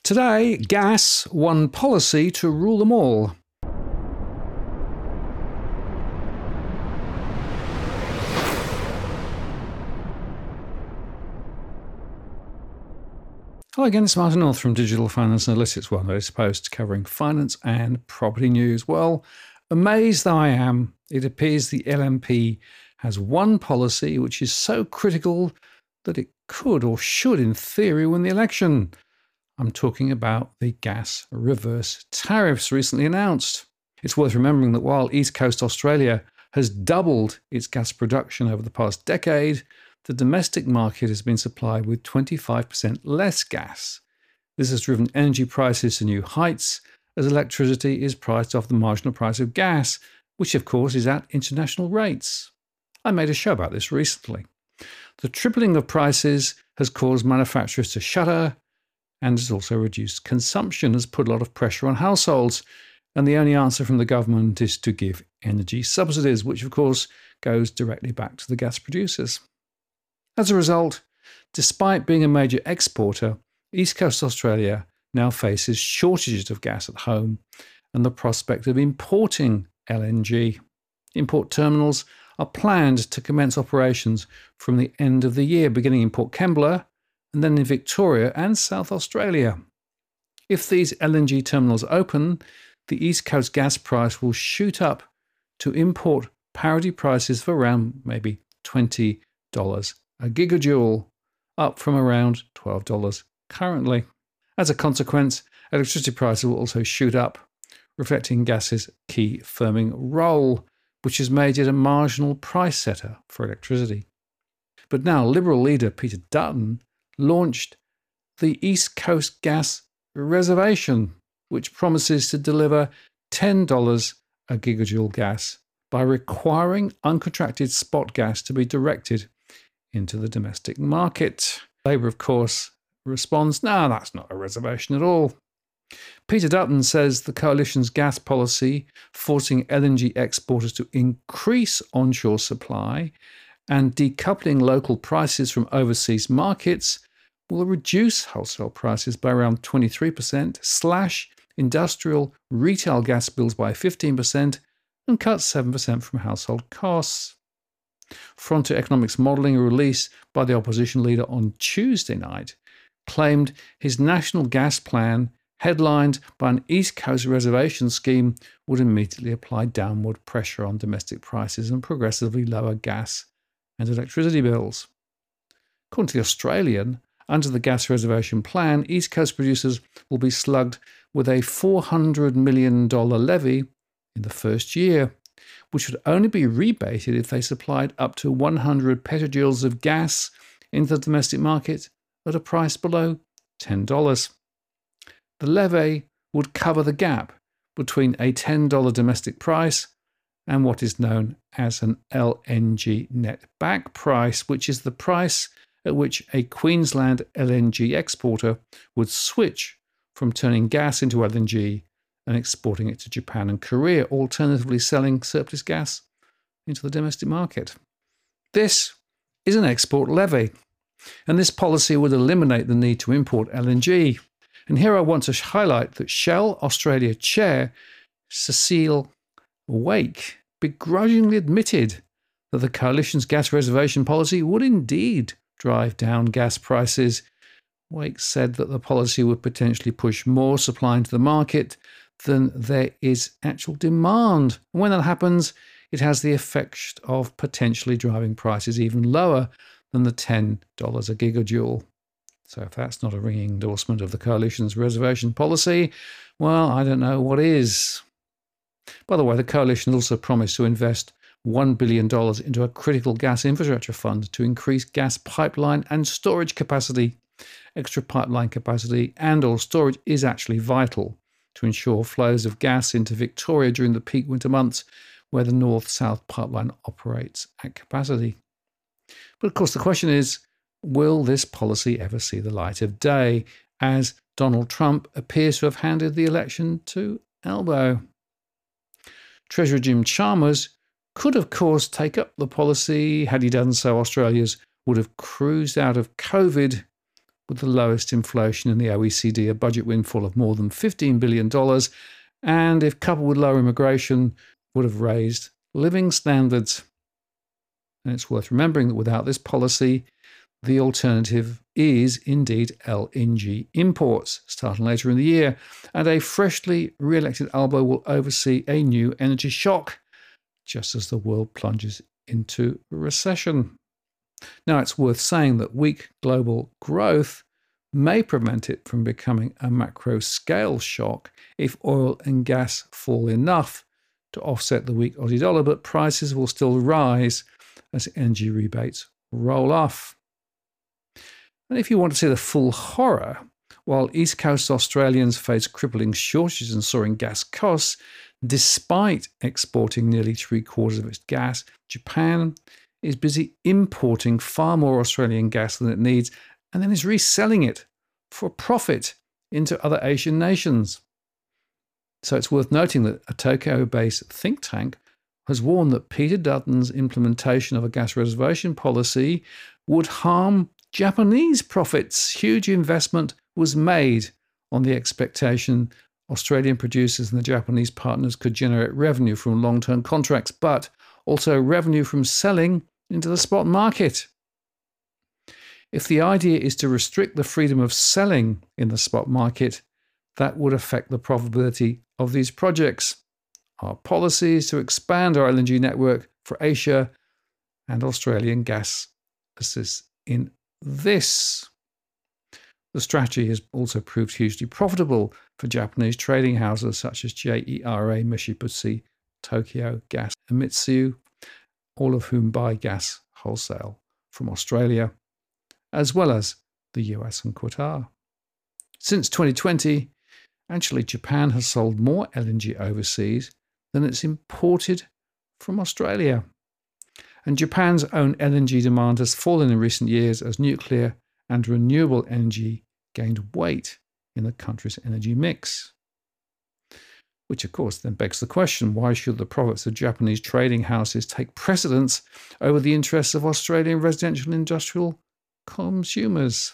Today, gas, one policy to rule them all. Hello again, it's Martin North from Digital Finance Analytics, one latest post covering finance and property news. Well, amazed though I am, it appears the LNP has one policy which is so critical that it could or should in theory win the election. I'm talking about the gas reverse tariffs recently announced. It's worth remembering that while East Coast Australia has doubled its gas production over the past decade, the domestic market has been supplied with 25% less gas. This has driven energy prices to new heights as electricity is priced off the marginal price of gas, which of course is at international rates. I made a show about this recently. The tripling of prices has caused manufacturers to shutter and has also reduced consumption, has put a lot of pressure on households. And the only answer from the government is to give energy subsidies, which of course goes directly back to the gas producers. As a result, despite being a major exporter, East Coast Australia now faces shortages of gas at home and the prospect of importing LNG. Import terminals are planned to commence operations from the end of the year, beginning in Port Kembla and then in Victoria and South Australia. If these LNG terminals open, the East Coast gas price will shoot up to import parity prices for around maybe $20 a gigajoule, up from around $12 currently. As a consequence, electricity prices will also shoot up, reflecting gas's key firming role, which has made it a marginal price setter for electricity. But now Liberal leader Peter Dutton launched the East Coast Gas Reservation, which promises to deliver $10 a gigajoule gas by requiring uncontracted spot gas to be directed into the domestic market. Labour, of course, responds, no, that's not a reservation at all. Peter Dutton says the coalition's gas policy, forcing LNG exporters to increase onshore supply and decoupling local prices from overseas markets, will reduce wholesale prices by around 23%, slash industrial retail gas bills by 15%, and cut 7% from household costs. Frontier Economics modelling released by the opposition leader on Tuesday night claimed his national gas plan, headlined by an East Coast reservation scheme, would immediately apply downward pressure on domestic prices and progressively lower gas and electricity bills. According to the Australian, under the gas reservation plan, East Coast producers will be slugged with a $400 million levy in the first year, which would only be rebated if they supplied up to 100 petajoules of gas into the domestic market at a price below $10. The levy would cover the gap between a $10 domestic price and what is known as an LNG net back price, which is the price at which a Queensland LNG exporter would switch from turning gas into LNG and exporting it to Japan and Korea, alternatively selling surplus gas into the domestic market. This is an export levy, and this policy would eliminate the need to import LNG. And here I want to highlight that Shell Australia chair Cecile Wake begrudgingly admitted that the coalition's gas reservation policy would indeed drive down gas prices. Wake said that the policy would potentially push more supply into the market than there is actual demand. And when that happens, it has the effect of potentially driving prices even lower than the $10 a gigajoule. So if that's not a ringing endorsement of the coalition's reservation policy, well, I don't know what is. By the way, the coalition also promised to invest $1 billion into a critical gas infrastructure fund to increase gas pipeline and storage capacity. Extra pipeline capacity and or storage is actually vital to ensure flows of gas into Victoria during the peak winter months where the north-south pipeline operates at capacity. But of course the question is, will this policy ever see the light of day, as Donald Trump appears to have handed the election to elbow? Treasurer Jim Chalmers could, of course, take up the policy. Had he done so, Australians would have cruised out of COVID. with the lowest inflation in the OECD, a budget windfall of more than $15 billion, and if coupled with lower immigration, would have raised living standards. And it's worth remembering that without this policy, the alternative is indeed LNG imports, starting later in the year, and a freshly re-elected Albo will oversee a new energy shock, just as the world plunges into recession. Now, it's worth saying that weak global growth may prevent it from becoming a macro-scale shock if oil and gas fall enough to offset the weak Aussie dollar, but prices will still rise as energy rebates roll off. And if you want to see the full horror, while East Coast Australians face crippling shortages and soaring gas costs, despite exporting nearly 3/4 of its gas, Japan is busy importing far more Australian gas than it needs and then is reselling it for a profit into other Asian nations. So it's worth noting that a Tokyo-based think tank has warned that Peter Dutton's implementation of a gas reservation policy would harm Japanese profits. Huge investment was made on the expectation Australian producers and the Japanese partners could generate revenue from long-term contracts, but also revenue from selling into the spot market. If the idea is to restrict the freedom of selling in the spot market, that would affect the profitability of these projects. Our policies to expand our LNG network for Asia and Australian gas assist in this. The strategy has also proved hugely profitable for Japanese trading houses such as JERA, Mitsubishi, Tokyo Gas, and Mitsui, all of whom buy gas wholesale from Australia, as well as the US and Qatar. Since 2020, actually Japan has sold more LNG overseas than it's imported from Australia. And Japan's own LNG demand has fallen in recent years as nuclear and renewable energy gained weight in the country's energy mix. Which, of course, then begs the question, why should the profits of Japanese trading houses take precedence over the interests of Australian residential and industrial consumers?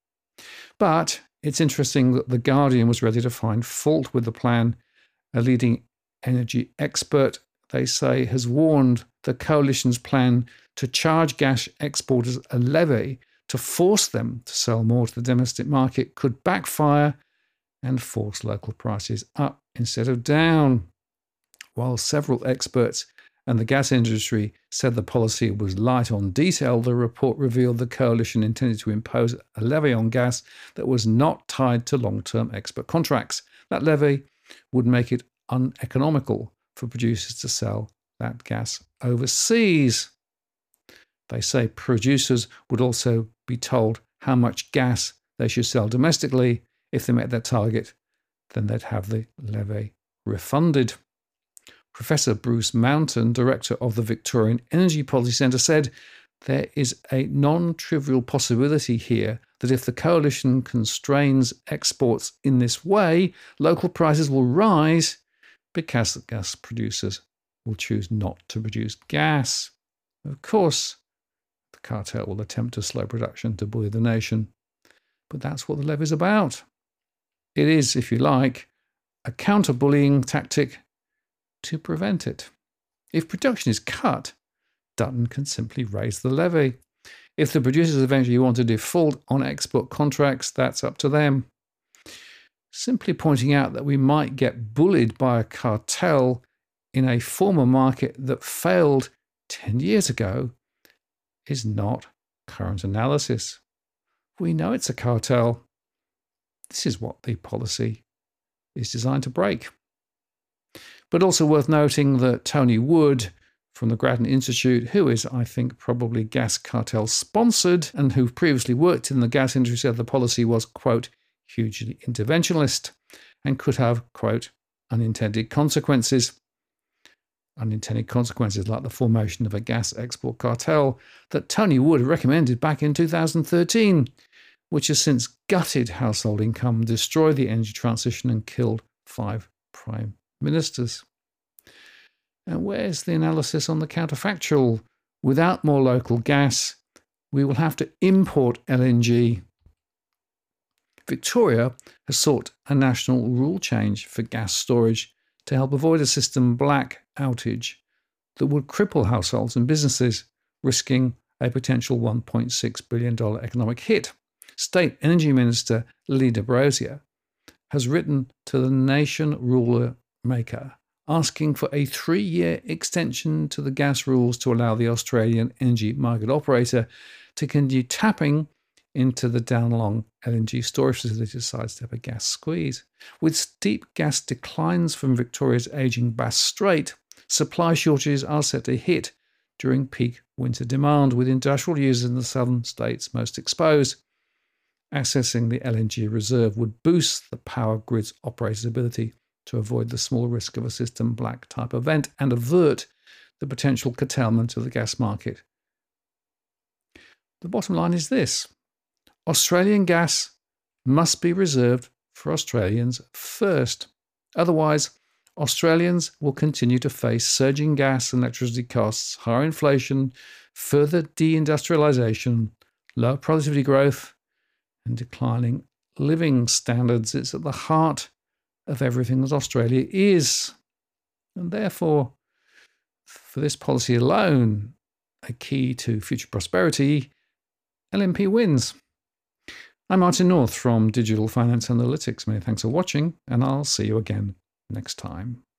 But it's interesting that The Guardian was ready to find fault with the plan. A leading energy expert, they say, has warned the coalition's plan to charge gas exporters a levy to force them to sell more to the domestic market could backfire and force local prices up instead of down. While several experts and the gas industry said the policy was light on detail, the report revealed the coalition intended to impose a levy on gas that was not tied to long-term export contracts. That levy would make it uneconomical for producers to sell that gas overseas. They say producers would also be told how much gas they should sell domestically. If they met that target, then they'd have the levy refunded. Professor Bruce Mountain, director of the Victorian Energy Policy Centre, said there is a non-trivial possibility here that if the coalition constrains exports in this way, local prices will rise because the gas producers will choose not to produce gas. Of course, the cartel will attempt to slow production to bully the nation, but that's what the levy is about. It is, if you like, a counter-bullying tactic to prevent it. If production is cut, Dutton can simply raise the levy. If the producers eventually want to default on export contracts, that's up to them. Simply pointing out that we might get bullied by a cartel in a former market that failed 10 years ago is not current analysis. We know it's a cartel. This is what the policy is designed to break. But also worth noting that Tony Wood from the Grattan Institute, who is, I think, probably gas cartel sponsored and who previously worked in the gas industry, said the policy was, quote, hugely interventionist and could have, quote, unintended consequences. Unintended consequences like the formation of a gas export cartel that Tony Wood recommended back in 2013, which has since gutted household income, destroyed the energy transition and killed 5 prime ministers. And where's the analysis on the counterfactual? Without more local gas, we will have to import LNG. Victoria has sought a national rule change for gas storage to help avoid a system black outage that would cripple households and businesses, risking a potential $1.6 billion economic hit. State Energy Minister Lee D'Ambrosio has written to the nation ruler maker asking for a 3-year extension to the gas rules to allow the Australian energy market operator to continue tapping into the Dandenong LNG storage facility to sidestep a gas squeeze. With steep gas declines from Victoria's ageing Bass Strait, supply shortages are set to hit during peak winter demand, with industrial users in the southern states most exposed. Accessing the LNG reserve would boost the power grid's operator's ability to avoid the small risk of a system black type event and avert the potential curtailment of the gas market. The bottom line is this: Australian gas must be reserved for Australians first. Otherwise, Australians will continue to face surging gas and electricity costs, higher inflation, further deindustrialisation, lower productivity growth, and declining living standards. It's at the heart of everything that Australia is. And therefore, for this policy alone, a key to future prosperity, LNP wins. I'm Martin North from Digital Finance Analytics. Many thanks for watching, and I'll see you again next time.